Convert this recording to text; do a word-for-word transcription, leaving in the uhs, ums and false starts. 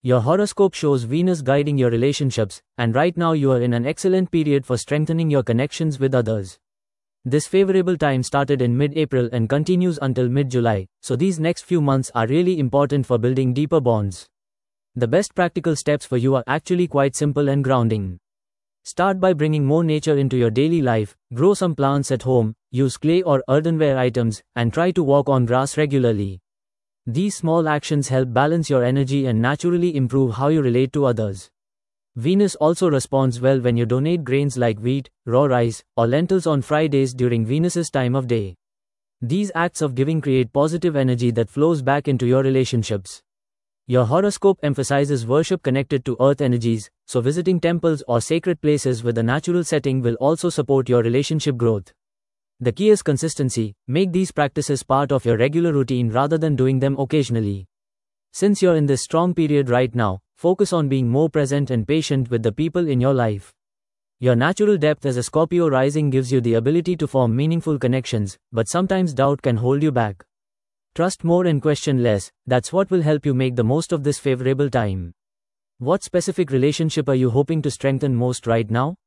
Your horoscope shows Venus guiding your relationships, and right now you are in an excellent period for strengthening your connections with others. This favorable time started in mid-April and continues until mid-July, so these next few months are really important for building deeper bonds. The best practical steps for you are actually quite simple and grounding. Start by bringing more nature into your daily life, grow some plants at home, use clay or earthenware items, and try to walk on grass regularly. These small actions help balance your energy and naturally improve how you relate to others. Venus also responds well when you donate grains like wheat, raw rice, or lentils on Fridays during Venus's time of day. These acts of giving create positive energy that flows back into your relationships. Your horoscope emphasizes worship connected to earth energies, so visiting temples or sacred places with a natural setting will also support your relationship growth. The key is consistency. Make these practices part of your regular routine rather than doing them occasionally. Since you're in this strong period right now, focus on being more present and patient with the people in your life. Your natural depth as a Scorpio rising gives you the ability to form meaningful connections, but sometimes doubt can hold you back. Trust more and question less. That's what will help you make the most of this favorable time. What specific relationship are you hoping to strengthen most right now?